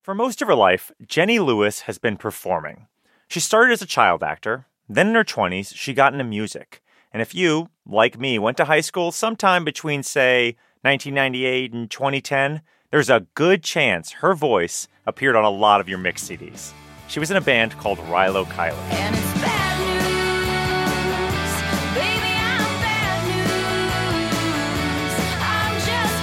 For most of her life, Jenny Lewis has been performing. She started as a child actor. Then in her 20s, she got into music. And if you, like me, went to high school sometime between, say, 1998 and 2010, there's a good chance her voice appeared on a lot of your mix CDs. She was in a band called Rilo Kiley. And it's bad news, baby, I'm bad news. I'm just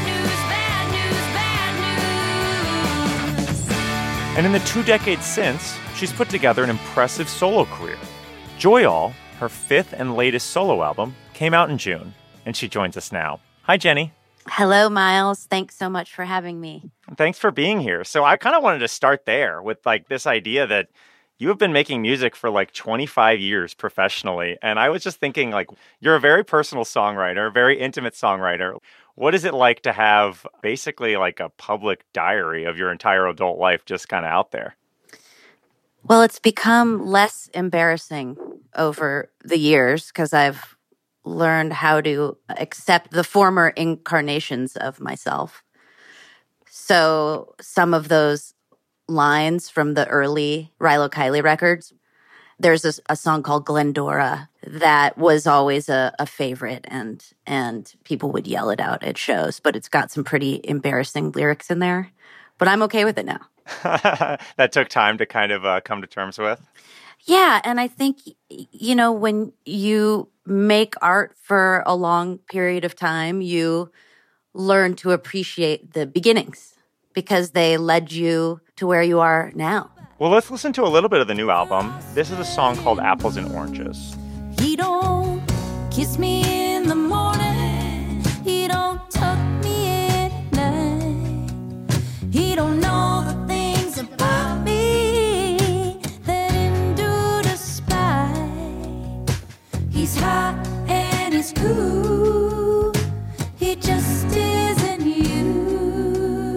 bad news, bad news, bad news. And in the 2 decades since, she's put together an impressive solo career. Joy All, her 5th and latest solo album, came out in June, and she joins us now. Hi, Jenny. Hello, Miles. Thanks so much for having me. Thanks for being here. So I kind of wanted to start there with this idea that you have been making music for 25 years professionally. And I was just thinking you're a very personal songwriter, a very intimate songwriter. What is it like to have basically a public diary of your entire adult life just kind of out there? Well, it's become less embarrassing over the years because I've learned how to accept the former incarnations of myself. So some of those lines from the early Rilo Kiley records, there's a song called Glendora that was always a favorite, and people would yell it out at shows, but it's got some pretty embarrassing lyrics in there. But I'm okay with it now. That took time to kind of come to terms with? Yeah, and I think, when you make art for a long period of time, you learn to appreciate the beginnings because they led you to where you are now. Well, let's listen to a little bit of the new album. This is a song called Apples and Oranges. He don't kiss me in the morning. He don't tuck me in at night. He don't know the things about me that endure to spite. He's hot and he's cool. He just isn't you.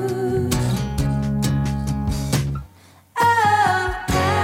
Oh,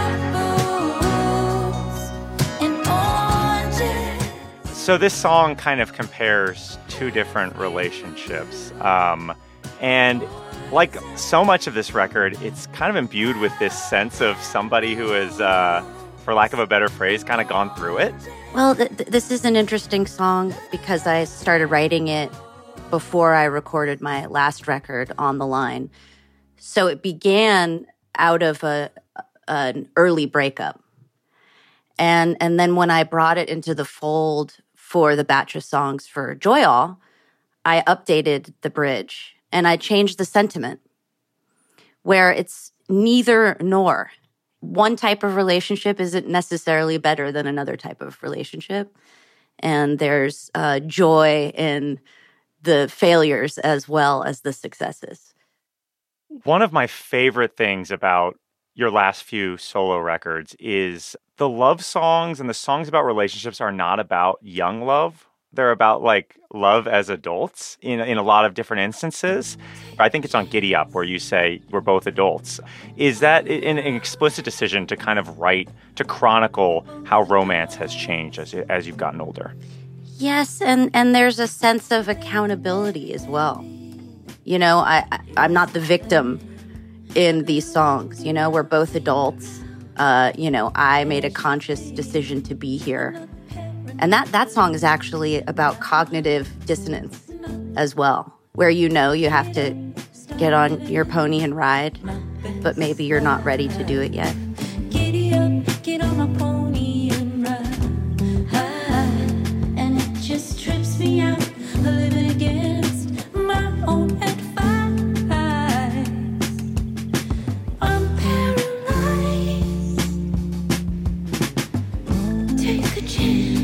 apples and oranges. So this song kind of compares 2 different relationships. And like so much of this record, it's kind of imbued with this sense of somebody who has, for lack of a better phrase, kind of gone through it. Well, this is an interesting song because I started writing it before I recorded my last record, On the Line. So it began out of an early breakup. And then when I brought it into the fold for the batch of songs for Joy All, I updated the bridge and I changed the sentiment where it's neither nor. One type of relationship isn't necessarily better than another type of relationship. And there's joy in the failures as well as the successes. One of my favorite things about your last few solo records is the love songs and the songs about relationships are not about young love. They're about love as adults in a lot of different instances. I think it's on Giddy Up where you say we're both adults. Is that an explicit decision to kind of write, to chronicle how romance has changed as you've gotten older? Yes, and there's a sense of accountability as well. I'm not the victim in these songs. We're both adults. I made a conscious decision to be here. And that song is actually about cognitive dissonance as well, where you have to get on your pony and ride, but maybe you're not ready to do it yet. Giddy up, get on my pony and ride high. And it just trips me out, living against my own advice. I'm paralyzed. Take a chance.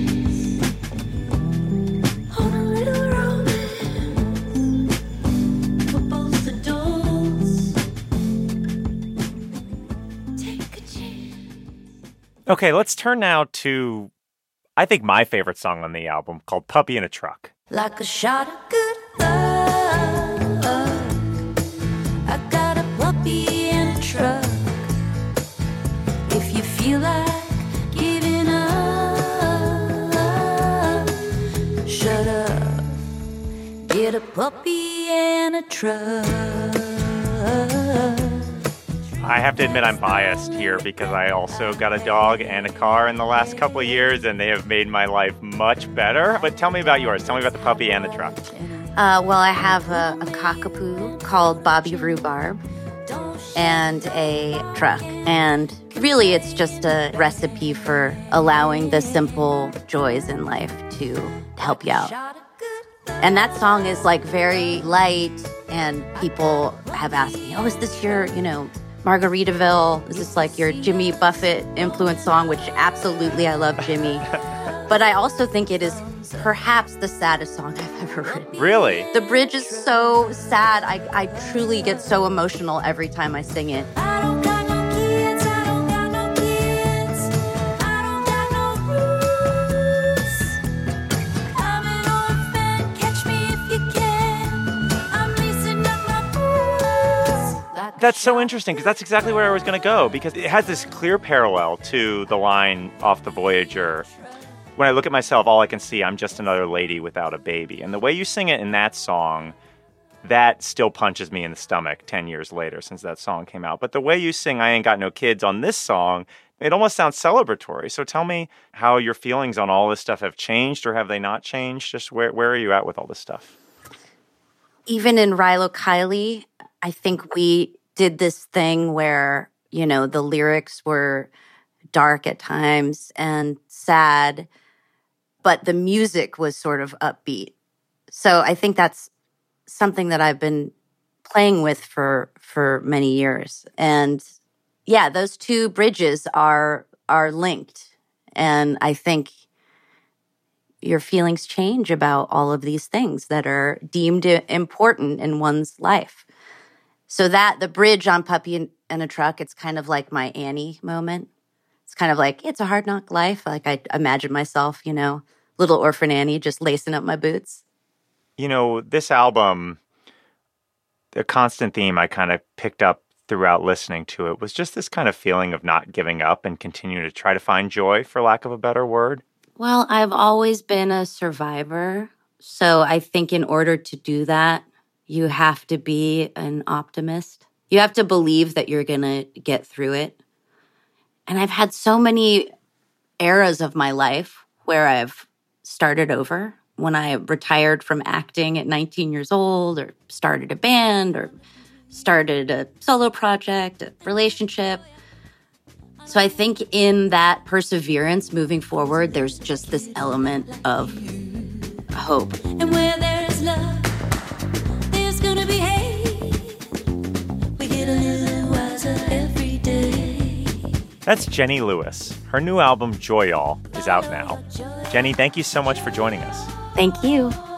Okay, let's turn now to, I think, my favorite song on the album called Puppy in a Truck. Like a shot of good luck, I got a puppy in a truck. If you feel like giving up, shut up, get a puppy and a truck. I have to admit I'm biased here because I also got a dog and a car in the last couple of years, and they have made my life much better. But tell me about yours. Tell me about the puppy and the truck. Well, I have a cockapoo called Bobby Rhubarb and a truck. And really, it's just a recipe for allowing the simple joys in life to help you out. And that song is like very light, and people have asked me, oh, is this your, Margaritaville? Is this like your Jimmy Buffett influence song? Which absolutely, I love Jimmy. But I also think it is perhaps the saddest song I've ever written. Really? The bridge is so sad. I truly get so emotional every time I sing it. I don't got no kids, I don't got no kids, I don't got no roots. I'm an orphan, catch me if you can. I'm lacing up my boots. That's so interesting because that's exactly where I was going to go, because it has this clear parallel to the line off the Voyager. When I look at myself, all I can see, I'm just another lady without a baby. And the way you sing it in that song, that still punches me in the stomach 10 years later since that song came out. But the way you sing I Ain't Got No Kids on this song, it almost sounds celebratory. So tell me how your feelings on all this stuff have changed, or have they not changed? Just where are you at with all this stuff? Even in Rilo Kiley, I think we did this thing where, the lyrics were dark at times and sad, but the music was sort of upbeat. So I think that's something that I've been playing with for many years. And yeah, those two bridges are linked. And I think your feelings change about all of these things that are deemed important in one's life. So that the bridge on Puppy and a Truck, it's kind of like my Annie moment. It's kind of like, it's a hard knock life. Like I imagine myself, little orphan Annie just lacing up my boots. This album, the constant theme I kind of picked up throughout listening to it was just this kind of feeling of not giving up and continuing to try to find joy, for lack of a better word. Well, I've always been a survivor. So I think in order to do that, you have to be an optimist. You have to believe that you're going to get through it. And I've had so many eras of my life where I've started over. When I retired from acting at 19 years old, or started a band, or started a solo project, a relationship. So I think in that perseverance moving forward, there's just this element of hope. And where there's love, there's gonna be hate. We get a little wiser every day. That's Jenny Lewis. Her new album, Joy All, is out now. Jenny, thank you so much for joining us. Thank you.